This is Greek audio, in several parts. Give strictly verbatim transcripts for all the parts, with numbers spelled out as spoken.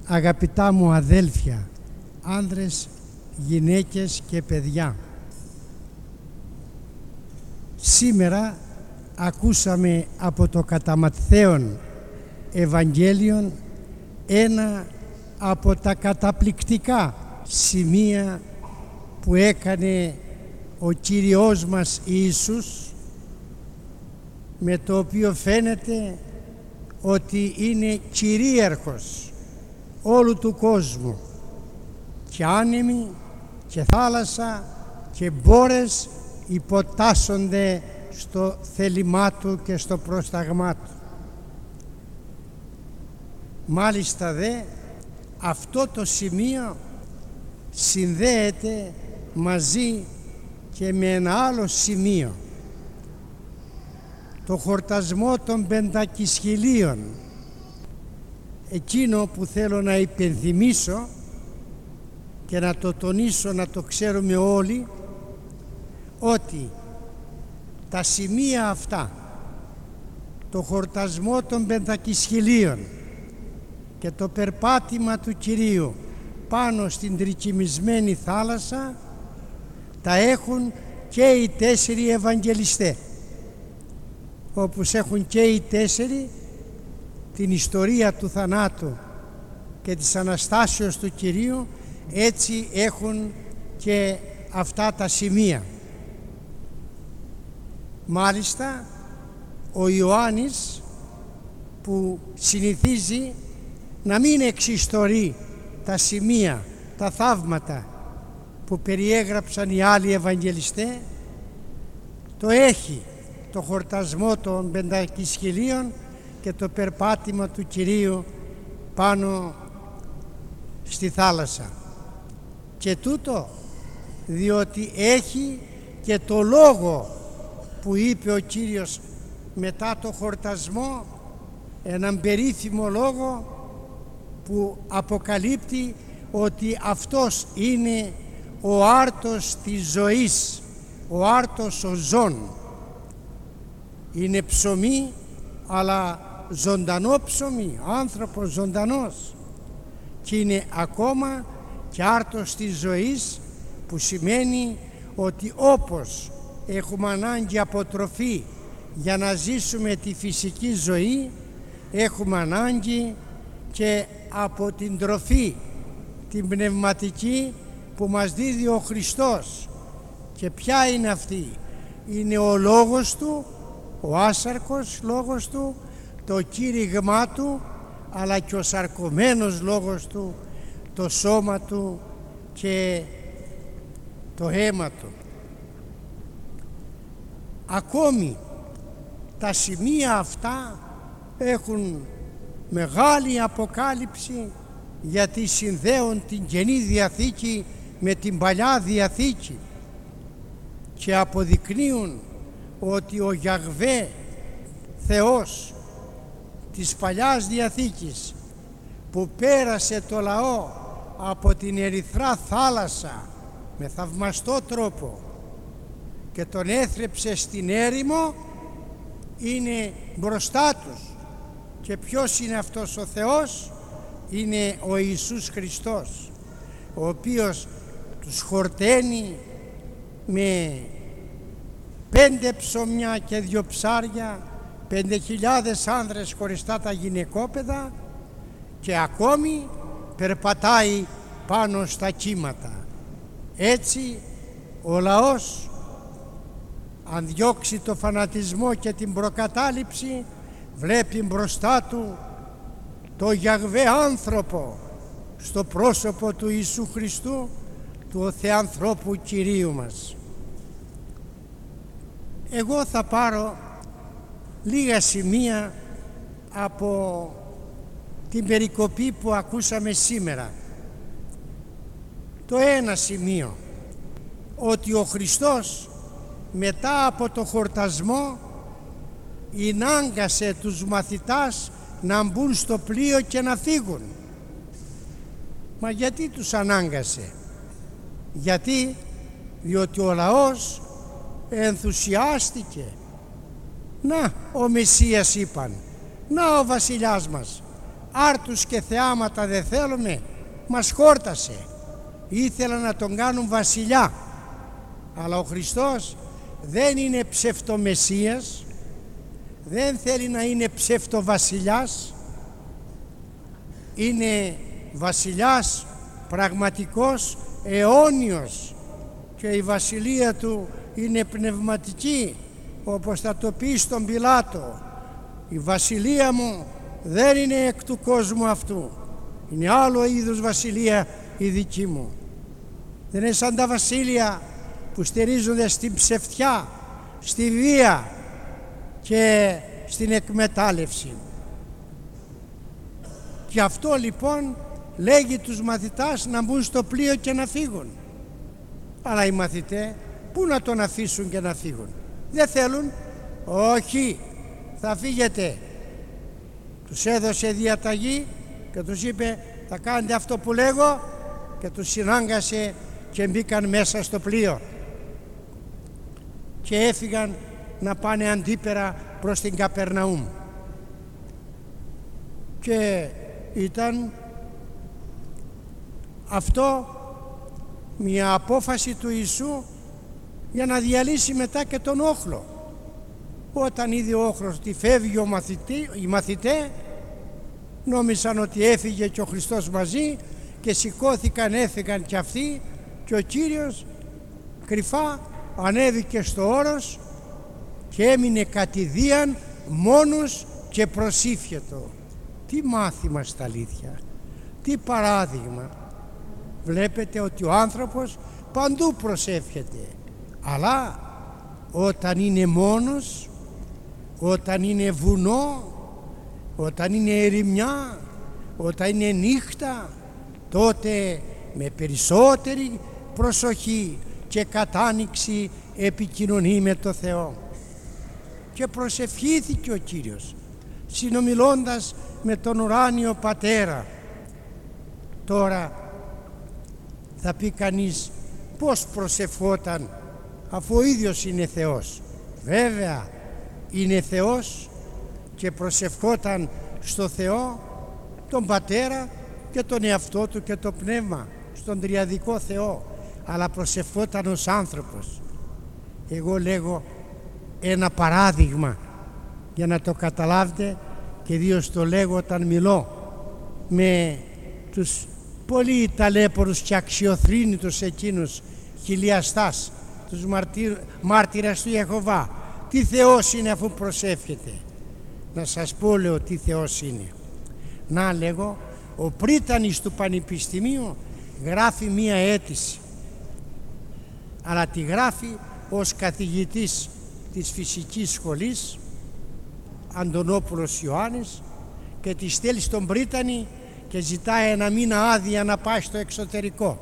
Αγαπητά μου αδέλφια, άνδρες, γυναίκες και παιδιά, σήμερα ακούσαμε από το κατά Ματθαίον Ευαγγέλιον ένα από τα καταπληκτικά σημεία που έκανε ο Κύριος μας Ιησούς, με το οποίο φαίνεται ότι είναι κυρίαρχος όλου του κόσμου, και άνεμοι και θάλασσα και μπόρες υποτάσσονται στο θέλημά του και στο πρόσταγμά του. Μάλιστα δε αυτό το σημείο συνδέεται μαζί και με ένα άλλο σημείο, το χορτασμό των πεντακισχυλίων, εκείνο που θέλω να υπενθυμίσω και να το τονίσω, να το ξέρουμε όλοι, ότι τα σημεία αυτά, το χορτασμό των πεντακισχυλίων και το περπάτημα του Κυρίου πάνω στην τρικυμισμένη θάλασσα, τα έχουν και οι τέσσερι Ευαγγελιστές, όπως έχουν και οι τέσσερι την ιστορία του θανάτου και της Αναστάσεως του Κυρίου, έτσι έχουν και αυτά τα σημεία. Μάλιστα ο Ιωάννης, που συνηθίζει να μην εξιστορεί τα σημεία, τα θαύματα που περιέγραψαν οι άλλοι Ευαγγελιστές, το έχει το χορτασμό των πεντακισχυλίων και το περπάτημα του Κυρίου πάνω στη θάλασσα. Και τούτο διότι έχει και το λόγο που είπε ο Κύριος μετά το χορτασμό, έναν περίφημο λόγο που αποκαλύπτει ότι αυτός είναι ο άρτος της ζωής, ο άρτος ο ζών. Είναι ψωμί, αλλά ζωντανό ψωμί, άνθρωπος ζωντανός, και είναι ακόμα και άρτος της ζωής, που σημαίνει ότι όπως έχουμε ανάγκη από τροφή για να ζήσουμε τη φυσική ζωή, έχουμε ανάγκη και από την τροφή την πνευματική που μας δίδει ο Χριστός. Και ποια είναι αυτή? Είναι ο λόγος του, ο άσαρκος λόγος του, το κήρυγμά του, αλλά και ο σαρκωμένος λόγος του, το σώμα του και το αίμα του. Ακόμη τα σημεία αυτά έχουν μεγάλη αποκάλυψη, γιατί συνδέουν την Καινή Διαθήκη με την Παλιά Διαθήκη και αποδεικνύουν ότι ο Γιαχβέ Θεός της Παλιάς Διαθήκης, που πέρασε το λαό από την Ερυθρά θάλασσα με θαυμαστό τρόπο και τον έθρεψε στην έρημο, είναι μπροστά τους. Και ποιος είναι αυτός ο Θεός? Είναι ο Ιησούς Χριστός, ο οποίος τους χορταίνει με πέντε ψωμιά και δυο ψάρια, πέντε χιλιάδες άνδρες χωριστά τα γυναικόπαιδα, και ακόμη περπατάει πάνω στα κύματα. Έτσι ο λαός, αν διώξει το φανατισμό και την προκατάληψη, βλέπει μπροστά του το Γιαχβέ άνθρωπο στο πρόσωπο του Ιησού Χριστού, του Θεανθρώπου Κυρίου μας. Εγώ θα πάρω λίγα σημεία από την περικοπή που ακούσαμε σήμερα. Το ένα σημείο, ότι ο Χριστός μετά από το χορτασμό ενάγκασε τους μαθητάς να μπουν στο πλοίο και να φύγουν. Μα γιατί τους ανάγκασε? Γιατί? Διότι ο λαός ενθουσιάστηκε. Να ο Μεσσίας, είπαν, να ο βασιλιάς μας. άρτους και θεάματα δεν θέλουμε, μας χόρτασε. Ήθελα να τον κάνουν βασιλιά, αλλά ο Χριστός δεν είναι ψευτομεσσίας, δεν θέλει να είναι ψευτοβασιλιάς, είναι βασιλιάς πραγματικός, αιώνιος, και η βασιλεία του είναι πνευματική, όπως θα το πει στον Πιλάτο. Η βασιλεία μου δεν είναι εκ του κόσμου αυτού, είναι άλλο είδους βασιλεία η δική μου. Δεν είναι σαν τα βασίλεια που στηρίζονται στην ψευτιά, στη βία και στην εκμετάλλευση. Και αυτό λοιπόν λέγει τους μαθητάς να μπουν στο πλοίο και να φύγουν. Αλλά οι μαθητές πού να τον αφήσουν και να φύγουν? Δεν θέλουν. Όχι, θα φύγετε. Τους έδωσε διαταγή και τους είπε θα κάνετε αυτό που λέγω, και τους συνάγκασε και μπήκαν μέσα στο πλοίο και έφυγαν να πάνε αντίπερα προς την Καπερναούμ. Και ήταν αυτό μια απόφαση του Ιησού για να διαλύσει μετά και τον όχλο. Όταν είδε ο όχλος ότι φεύγει ο μαθητή, οι μαθητές νόμισαν ότι έφυγε και ο Χριστός μαζί και σηκώθηκαν, έφυγαν και αυτοί, και ο Κύριος κρυφά ανέβηκε στο όρος και έμεινε κατηδίαν μόνος και προσήφιετο. Τι μάθημα στα αλήθεια, τι παράδειγμα. Βλέπετε ότι ο άνθρωπος παντού προσεύχεται, αλλά όταν είναι μόνος, όταν είναι βουνό, όταν είναι ερημιά, όταν είναι νύχτα, τότε με περισσότερη προσοχή και κατάνοιξη επικοινωνεί με το Θεό. Και προσευχήθηκε ο Κύριος συνομιλώντας με τον ουράνιο Πατέρα. Τώρα θα πει κανείς πώς προσευχόταν, αφού ο ίδιος είναι Θεός? Βέβαια είναι Θεός και προσευχόταν στο Θεό, τον Πατέρα και τον εαυτό του και το Πνεύμα, στον τριαδικό Θεό, αλλά προσευχόταν ως άνθρωπος. Εγώ λέγω ένα παράδειγμα για να το καταλάβετε, και ιδίως το λέγω όταν μιλώ με τους πολύ ταλέπορους και αξιοθρήνητους εκείνους χιλιαστάς, τους μαρτύρ, μάρτυρας του Ιεχωβά. Τι Θεός είναι αφού προσεύχεται? Να σας πω, λέω, τι Θεός είναι. Να, λέγω, ο πρίτανης του Πανεπιστημίου γράφει μία αίτηση, αλλά τη γράφει ως καθηγητής της φυσικής σχολής, Αντωνόπουλος Ιωάννης, και τη στέλνει στον πρίτανη και ζητάει ένα μήνα άδεια να πάει στο εξωτερικό.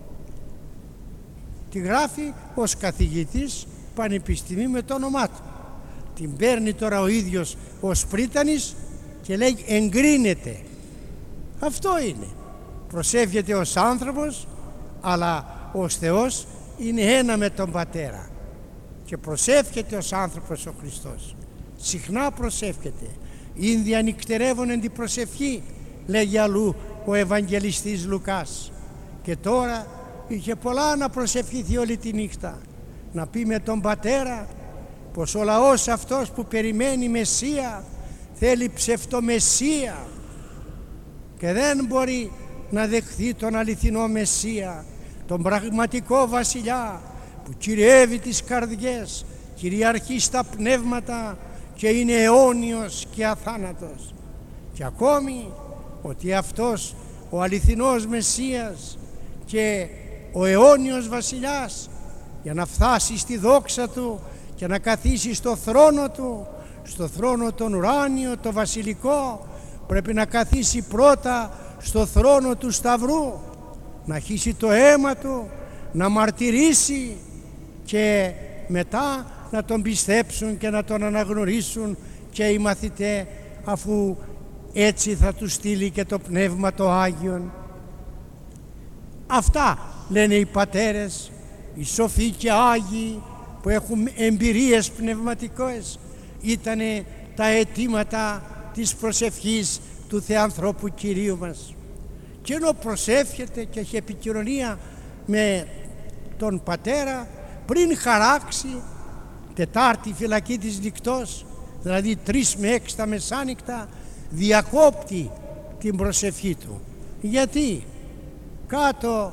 Τη γράφει ως καθηγητής Πανεπιστημίου με το όνομά του. Την παίρνει τώρα ο ίδιος ως πρίτανης και λέει εγκρίνεται. Αυτό είναι. Προσεύχεται ως άνθρωπος, αλλά ως Θεός είναι ένα με τον Πατέρα. Και προσεύχεται ως άνθρωπος ο Χριστός. Συχνά προσεύχεται. Ήνδι ανυκτερεύουν εν την προσευχή, λέγει αλλού ο Ευαγγελιστής Λουκάς. Και τώρα είχε πολλά να προσευχηθεί όλη τη νύχτα, να πει με τον Πατέρα πως ο λαός αυτός που περιμένει Μεσσία θέλει ψευτομεσσία και δεν μπορεί να δεχθεί τον αληθινό Μεσσία, τον πραγματικό βασιλιά που κυριεύει τις καρδιές, κυριαρχεί στα πνεύματα και είναι αιώνιος και αθάνατος. Και ακόμη ότι αυτός ο αληθινός Μεσσίας και ο αιώνιος βασιλιάς, για να φτάσει στη δόξα του και να καθίσει στο θρόνο του, στο θρόνο τον ουράνιο, το βασιλικό, πρέπει να καθίσει πρώτα στο θρόνο του Σταυρού, να χύσει το αίμα του, να μαρτυρήσει και μετά να τον πιστέψουν και να τον αναγνωρίσουν και οι μαθητές, αφού έτσι θα του στείλει και το Πνεύμα το Άγιον. Αυτά λένε οι πατέρες, οι σοφοί και Άγιοι που έχουν εμπειρίες πνευματικές. Ήτανε τα αιτήματα της προσευχής του Θεανθρώπου Κυρίου μας. Και ενώ προσεύχεται και έχει επικοινωνία με τον Πατέρα, πριν χαράξει Τετάρτη φυλακή της νυκτός, δηλαδή τρεις με έξι τα μεσάνυχτα, διακόπτει την προσευχή του. Γιατί κάτω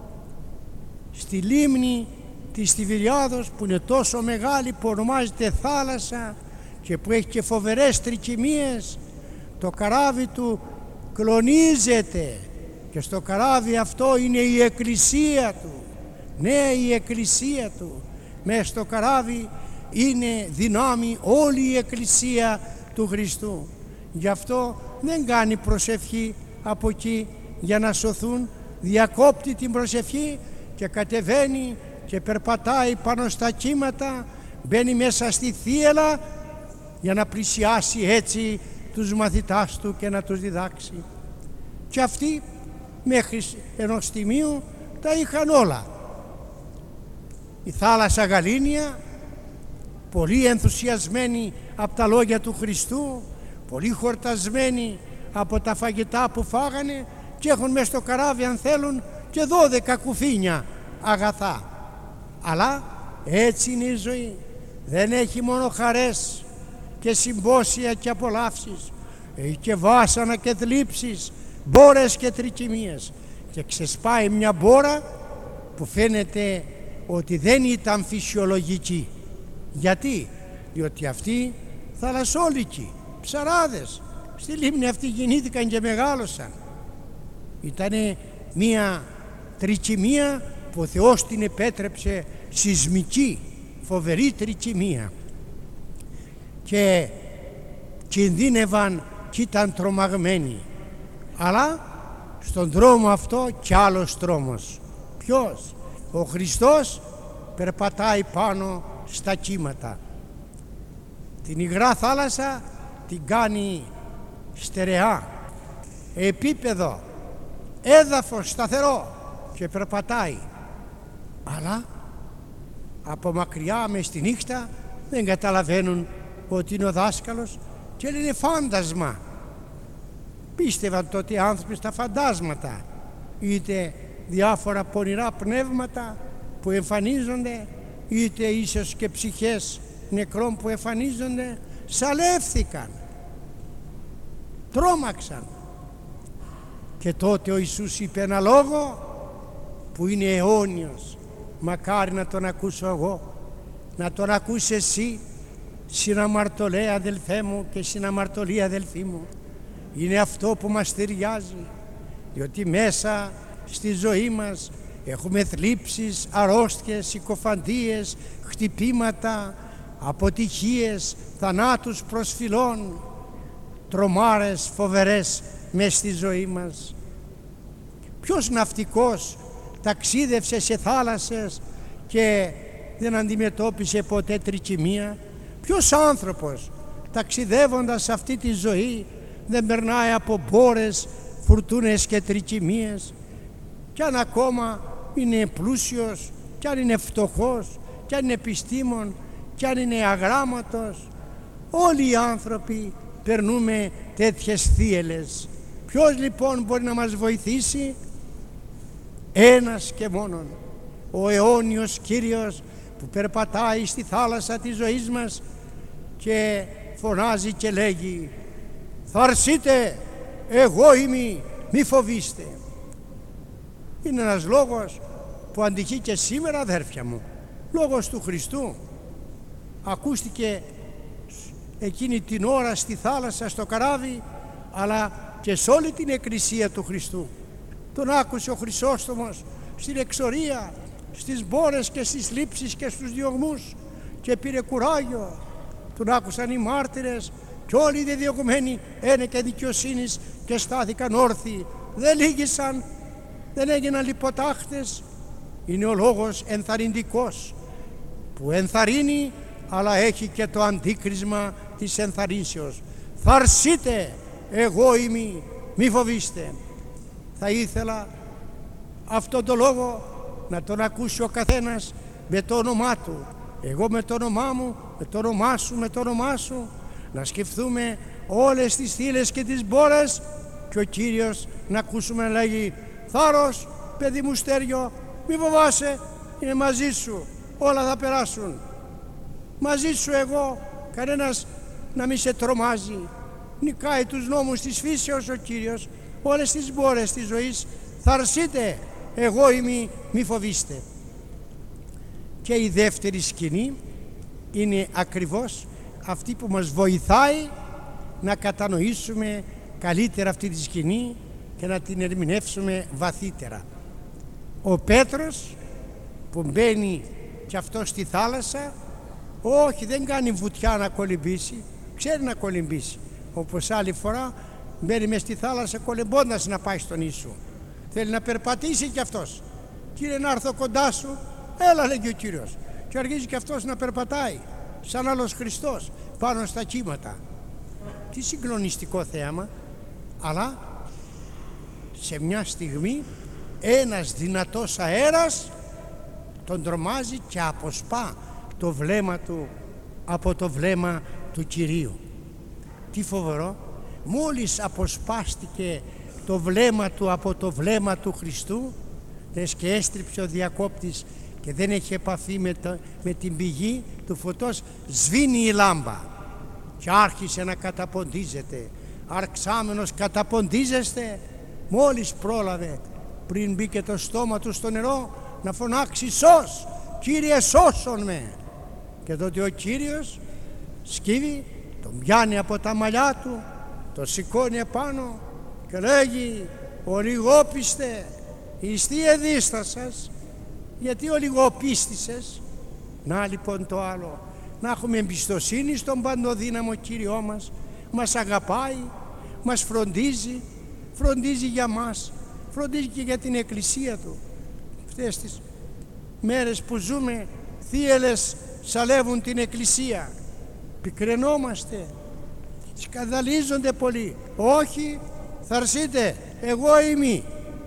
στη λίμνη της Τιβηριάδος, που είναι τόσο μεγάλη, που ονομάζεται θάλασσα και που έχει και φοβερές τρικυμίες, το καράβι του κλονίζεται και στο καράβι αυτό είναι η εκκλησία του. Ναι, η εκκλησία του. Μες στο καράβι είναι δυνάμει όλη η εκκλησία του Χριστού. Γι' αυτό δεν κάνει προσευχή από εκεί για να σωθούν, διακόπτει την προσευχή και κατεβαίνει και περπατάει πάνω στα κύματα, μπαίνει μέσα στη θύελλα για να πλησιάσει έτσι τους μαθητάς του και να τους διδάξει. Και αυτοί μέχρι ενός στιγμίου τα είχαν όλα. Η θάλασσα γαλήνια, πολύ ενθουσιασμένοι από τα λόγια του Χριστού, πολύ χορτασμένοι από τα φαγητά που φάγανε, και έχουν μέσα στο καράβι, αν θέλουν, και δώδεκα κουφίνια αγαθά. Αλλά έτσι είναι η ζωή. Δεν έχει μόνο χαρές και συμπόσια και απολαύσεις, έχει και βάσανα και θλίψεις, μπόρες και τρικυμίες. Και ξεσπάει μια μπόρα που φαίνεται ότι δεν ήταν φυσιολογική. Γιατί? Διότι αυτοί θαλασσόλικοι, ψαράδες, στη λίμνη αυτή γεννήθηκαν και μεγάλωσαν. Ήτανε μια τρικυμία που ο Θεός την επέτρεψε, σεισμική, φοβερή τρικυμία, και κινδύνευαν και ήταν τρομαγμένοι. Αλλά στον δρόμο αυτό κι άλλος δρόμος. Ποιος? Ο Χριστός περπατάει πάνω στα κύματα. Την υγρά θάλασσα την κάνει στερεά, επίπεδο, έδαφος σταθερό, και περπατάει. Αλλά από μακριά μες στη νύχτα δεν καταλαβαίνουν ότι είναι ο δάσκαλος και λένε φάντασμα. Πίστευαν τότε οι άνθρωποι στα φαντάσματα, είτε διάφορα πονηρά πνεύματα που εμφανίζονται, είτε ίσως και ψυχές νεκρών που εμφανίζονται. Σαλεύθηκαν, τρόμαξαν. Και τότε ο Ιησούς είπε ένα λόγο που είναι αιώνιος, μακάρι να τον ακούσω εγώ, να τον ακούσει εσύ, συναμαρτωλέ αδελφέ μου και συναμαρτωλή αδελφή μου. Είναι αυτό που μας ταιριάζει, διότι μέσα στη ζωή μας έχουμε θλίψεις, αρρώστιες, συκοφαντίες, χτυπήματα, αποτυχίες, θανάτους προσφυλών, τρομάρες φοβερές μες στη ζωή μας. Ποιος ναυτικός ταξίδευσε σε θάλασσες και δεν αντιμετώπισε ποτέ τρικυμία? Ποιος άνθρωπος ταξιδεύοντας σε αυτή τη ζωή δεν περνάει από μπόρες, φουρτούνες και τρικυμίες? Κι αν ακόμα είναι πλούσιος, κι αν είναι φτωχός, κι αν είναι επιστήμον, κι αν είναι αγράμματος, όλοι οι άνθρωποι περνούμε τέτοιες θύελλες. Ποιος λοιπόν μπορεί να μας βοηθήσει? Ένας και μόνον, ο αιώνιος Κύριος που περπατάει στη θάλασσα της ζωής μας και φωνάζει και λέγει «Θαρσείτε, εγώ είμαι, μη φοβήστε». Είναι ένας λόγος που αντυχεί και σήμερα, αδέρφια μου, λόγος του Χριστού. Ακούστηκε εκείνη την ώρα στη θάλασσα, στο καράβι, αλλά και σε όλη την εκκλησία του Χριστού. Τον άκουσε ο Χρυσόστομος στην εξορία, στις μπόρες και στις λήψεις και στους διωγμούς, και πήρε κουράγιο. Τον άκουσαν οι μάρτυρες και όλοι οι διδιωγμένοι ένεκα δικαιοσύνης και στάθηκαν όρθιοι. Δεν λύγησαν, δεν έγιναν λιποτάχτες. Είναι ο λόγος ενθαρρυντικός που ενθαρρύνει, αλλά έχει και το αντίκρισμα της ενθαρρύνσεως. Θαρσείτε, εγώ είμαι, μη φοβήστε. Θα ήθελα αυτόν τον λόγο να τον ακούσει ο καθένας με το όνομά του. Εγώ με το όνομά μου, με το όνομά σου, με το όνομά σου. Να σκεφτούμε όλες τις θύλες και τις μπόρες και ο Κύριος να ακούσουμε να λέγει θάρρος παιδί μου Στέριο, μη φοβάσαι, είναι μαζί σου, όλα θα περάσουν, μαζί σου εγώ, κανένας να μη σε τρομάζει. Νικάει τους νόμους της φύσεως ο Κύριος, όλες τις μπόρες της ζωής. Θαρσείτε, εγώ είμαι, μη φοβήστε. Και η δεύτερη σκηνή είναι ακριβώς αυτή που μας βοηθάει να κατανοήσουμε καλύτερα αυτή τη σκηνή και να την ερμηνεύσουμε βαθύτερα. Ο Πέτρος που μπαίνει και αυτό στη θάλασσα, όχι, δεν κάνει βουτιά να κολυμπήσει, ξέρει να κολυμπήσει, όπως άλλη φορά μπαίνει μες στη θάλασσα κολυμπώντας να πάει στον Ιησού. Θέλει να περπατήσει κι αυτός. Κύριε, να έρθω κοντά σου, έλα, λέγει ο Κύριος, και αρχίζει κι αυτός να περπατάει σαν άλλος Χριστός πάνω στα κύματα. Τι συγκλονιστικό θέαμα. Αλλά σε μια στιγμή ένας δυνατός αέρας τον τρομάζει και αποσπά το βλέμμα του από το βλέμμα του Κυρίου. Τι φοβερό, μόλις αποσπάστηκε το βλέμμα του από το βλέμμα του Χριστού, λες και έστριψε ο διακόπτης και δεν έχει επαφή με, το, με την πηγή του φωτός, σβήνει η λάμπα και άρχισε να καταποντίζεται. Αρξάμενος καταποντίζεστε, μόλις πρόλαβε πριν μπήκε το στόμα του στο νερό να φωνάξει σως, Κύριε σώσον με. Και τότε ο Κύριος σκύβει, τον πιάνει από τα μαλλιά του, τον σηκώνει επάνω και λέγει ολιγόπιστε, εις τι εδίστασας, γιατί ολιγοπίστησες. Να λοιπόν το άλλο, να έχουμε εμπιστοσύνη στον παντοδύναμο Κύριό μας. Μας αγαπάει, μας φροντίζει, φροντίζει για μας, φροντίζει και για την Εκκλησία Του. Αυτές τις μέρες που ζούμε, θύελες σαλεύουν την Εκκλησία, πικραινόμαστε, σκανδαλίζονται πολύ. Όχι, θαρσείτε, εγώ είμαι,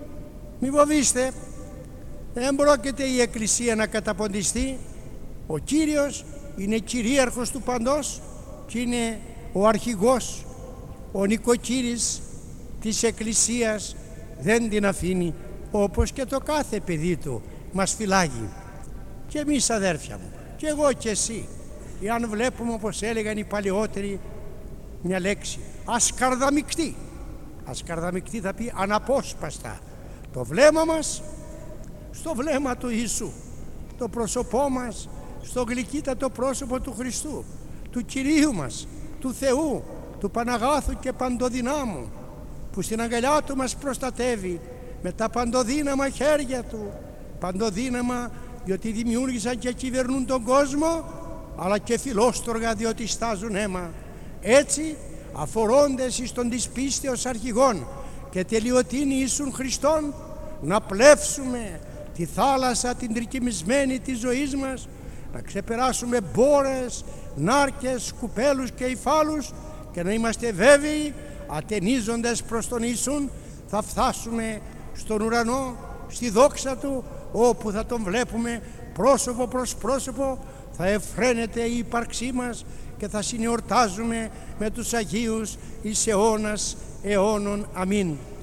μη φοβήστε, δεν πρόκειται η Εκκλησία να καταποντιστεί. Ο Κύριος είναι κυρίαρχος του παντός και είναι ο αρχηγός, ο νοικοκύρης της Εκκλησίας, δεν την αφήνει, όπως και το κάθε παιδί του μας φυλάγει. Και εμείς αδέρφια μου, και εγώ και εσύ, εάν βλέπουμε, όπως έλεγαν οι παλαιότεροι, μια λέξη ασκαρδαμικτή, ασκαρδαμικτή θα πει αναπόσπαστα, το βλέμμα μας στο βλέμμα του Ιησού, το πρόσωπό μας στο γλυκύτατο πρόσωπο του Χριστού, του Κυρίου μας, του Θεού, του Παναγάθου και Παντοδυνάμου, που στην αγκαλιά Του μας προστατεύει με τα παντοδύναμα χέρια Του. Παντοδύναμα διότι δημιούργησαν και κυβερνούν τον κόσμο, αλλά και φιλόστοργα διότι στάζουν αίμα. Έτσι αφορώντες εις τον της πίστεως αρχηγών και τελειωτήν Ιησούν Χριστόν, να πλεύσουμε τη θάλασσα την τρικυμισμένη της ζωής μας, να ξεπεράσουμε μπόρες, νάρκες, σκουπέλους και υφάλους και να είμαστε βέβαιοι, ατενίζοντας προς τον Ιησούν, θα φτάσουμε στον ουρανό, στη δόξα Του, όπου θα Τον βλέπουμε πρόσωπο προς πρόσωπο, θα εφραίνεται η ύπαρξή μας και θα συνεορτάζουμε με τους Αγίους εις αιώνας αιώνων. Αμήν.